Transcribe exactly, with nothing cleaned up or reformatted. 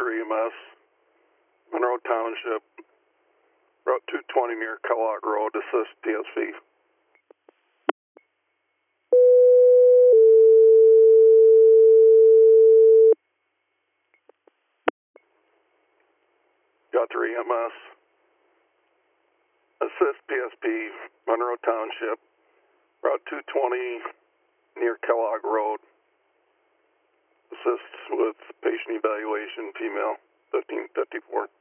Cutler E M S, Monroe Township, Route two twenty near Kellogg Road, assist P S V. Cutler E M S, assist P S P, Monroe Township, Route two twenty near Kellogg Road, assist with patient evaluation, female, fifteen fifty-four.